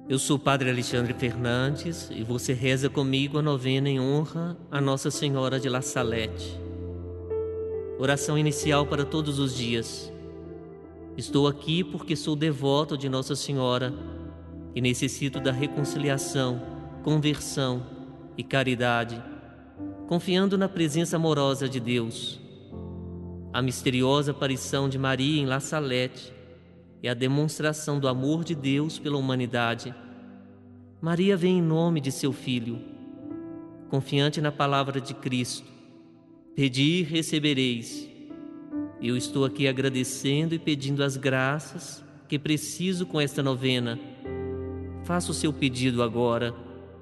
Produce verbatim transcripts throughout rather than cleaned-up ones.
Eu sou o Padre Alexandre Fernandes e você reza comigo a novena em honra a Nossa Senhora de La Salette. Oração inicial para todos os dias. Estou aqui porque sou devoto de Nossa Senhora e necessito da reconciliação, conversão e caridade, confiando na presença amorosa de Deus. A misteriosa aparição de Maria em La Salette é a demonstração do amor de Deus pela humanidade. Maria vem em nome de seu Filho, confiante na palavra de Cristo. Pedi e recebereis. Eu estou aqui agradecendo e pedindo as graças que preciso com esta novena. Faça o seu pedido agora.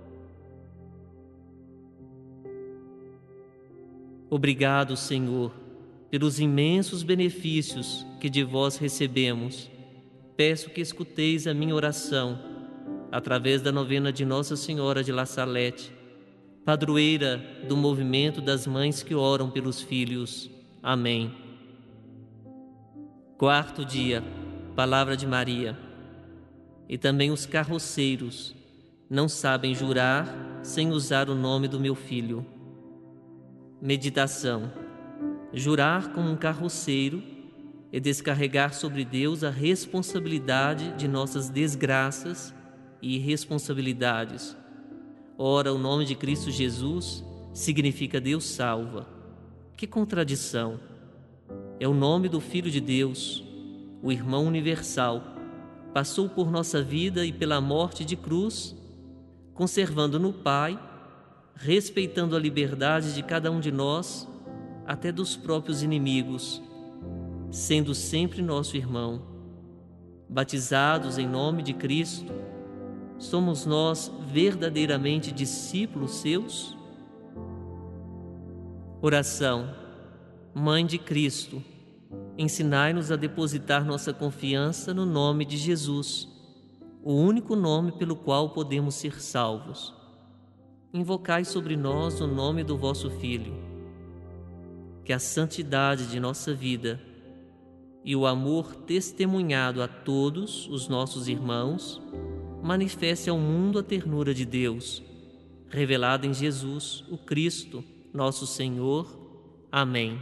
Obrigado, Senhor, pelos imensos benefícios que de vós recebemos. Peço que escuteis a minha oração, através da novena de Nossa Senhora de La Salette, padroeira do movimento das mães que oram pelos filhos. Amém. Quarto dia, Palavra de Maria. E também os carroceiros não sabem jurar sem usar o nome do meu filho. Meditação. Jurar como um carroceiro é descarregar sobre Deus a responsabilidade de nossas desgraças e irresponsabilidades. Ora, o nome de Cristo Jesus significa Deus salva. Que contradição! É o nome do Filho de Deus, o irmão universal. Passou por nossa vida e pela morte de cruz, conservando no Pai, respeitando a liberdade de cada um de nós, até dos próprios inimigos, sendo sempre nosso irmão. Batizados em nome de Cristo, somos nós verdadeiramente discípulos seus? Oração. Mãe de Cristo, ensinai-nos a depositar nossa confiança no nome de Jesus, o único nome pelo qual podemos ser salvos. Invocai sobre nós o nome do vosso Filho. Que a santidade de nossa vida e o amor testemunhado a todos os nossos irmãos manifeste ao mundo a ternura de Deus, revelada em Jesus, o Cristo, nosso Senhor. Amém.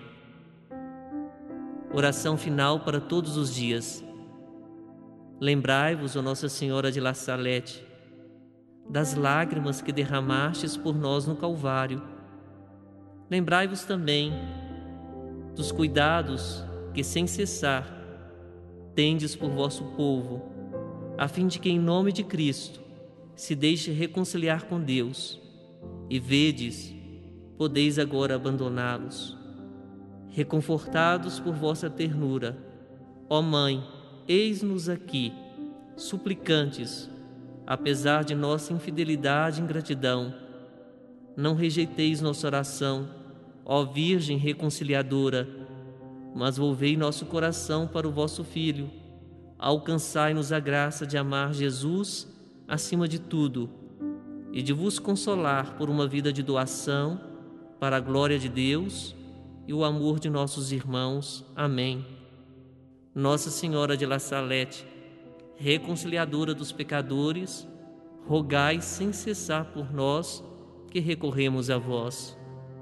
Oração final para todos os dias. Lembrai-vos, ó Nossa Senhora de La Salette, das lágrimas que derramastes por nós no Calvário. Lembrai-vos também dos cuidados que sem cessar tendes por vosso povo, a fim de que em nome de Cristo se deixe reconciliar com Deus, e vedes, podeis agora abandoná-los. Reconfortados por vossa ternura, ó Mãe, eis-nos aqui, suplicantes, apesar de nossa infidelidade e ingratidão. Não rejeiteis nossa oração, ó Virgem reconciliadora, mas volvei nosso coração para o vosso Filho. Alcançai-nos a graça de amar Jesus acima de tudo e de vos consolar por uma vida de doação para a glória de Deus e o amor de nossos irmãos. Amém. Nossa Senhora de La Salette, reconciliadora dos pecadores, rogai sem cessar por nós que recorremos a vós.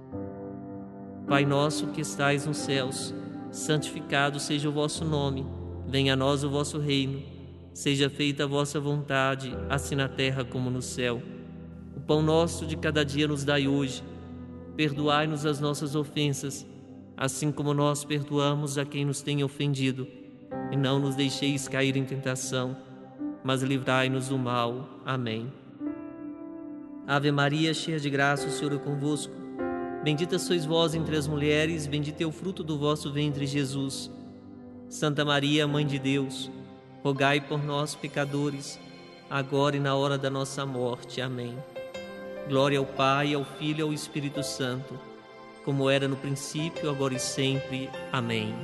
Pai nosso que estais nos céus, santificado seja o vosso nome. Venha a nós o vosso reino. Seja feita a vossa vontade, assim na terra como no céu. O pão nosso de cada dia nos dai hoje. Perdoai-nos as nossas ofensas, assim como nós perdoamos a quem nos tem ofendido. E não nos deixeis cair em tentação, mas livrai-nos do mal. Amém. Ave Maria, cheia de graça, o Senhor é convosco. Bendita sois vós entre as mulheres, bendito é o fruto do vosso ventre, Jesus. Santa Maria, Mãe de Deus, rogai por nós, pecadores, agora e na hora da nossa morte. Amém. Glória ao Pai, ao Filho e ao Espírito Santo, como era no princípio, agora e sempre. Amém.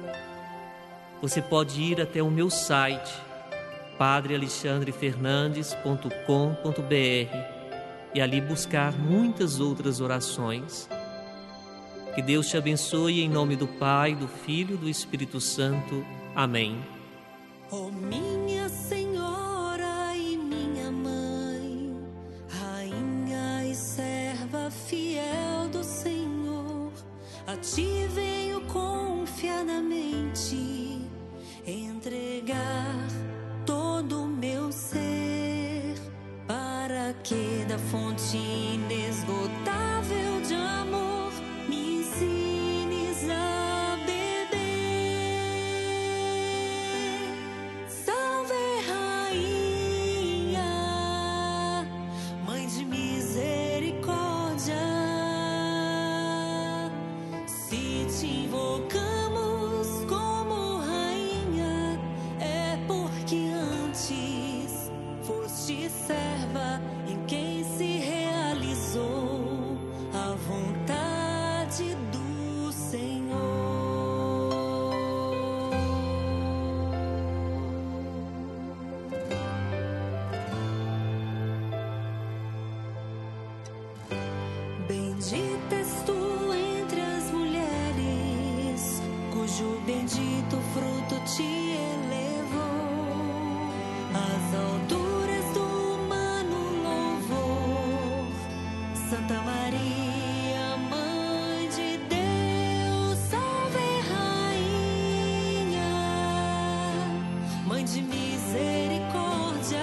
Você pode ir até o meu site, padre alexandre fernandes ponto com ponto br, e ali buscar muitas outras orações. Que Deus te abençoe em nome do Pai, do Filho e do Espírito Santo. Amém. Ó minha Senhora e minha ti venho confiadamente entregar todo o meu ser, para que da fonte inesgotável de amor me ensines a beber. Salve, Rainha, Mãe de misericórdia, se te invocamos como rainha, é porque antes foste serva em quem se realizou a vontade do Senhor. Bendita és tu entre as mulheres, cujo bendito fruto te elevou às alturas do humano louvor. Santa Maria, Mãe de Deus, salve, Rainha, Mãe de misericórdia,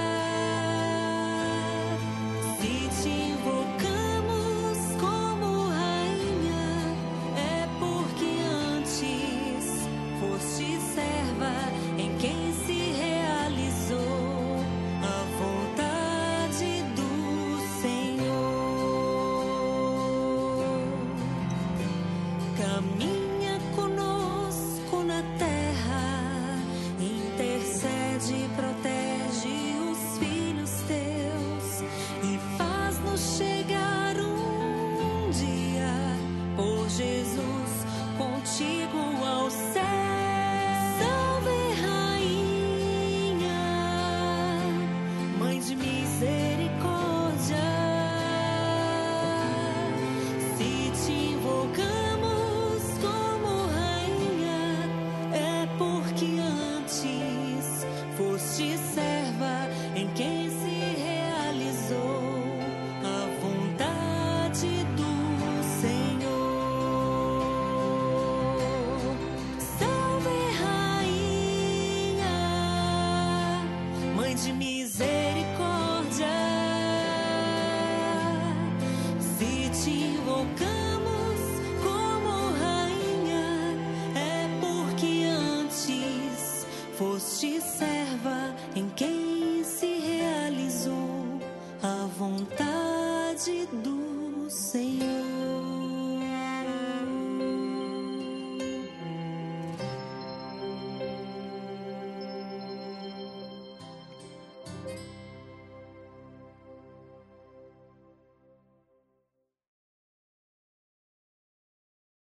se te invocamos como rainha, é porque antes foste serva em quem se realizou a vontade do Senhor. Caminha conosco na terra, intercede e protege os filhos teus e faz-nos chegar um dia, por Jesus, contigo ao céu. Salve, Rainha, Mãe de misericórdia, se te invocamos como rainha, é porque antes foste serva em quem se realizou a vontade do Senhor. Salve, Rainha, Mãe de misericórdia, se te invocamos como rainha, é porque antes foste serva em quem se realizou a vontade do Senhor.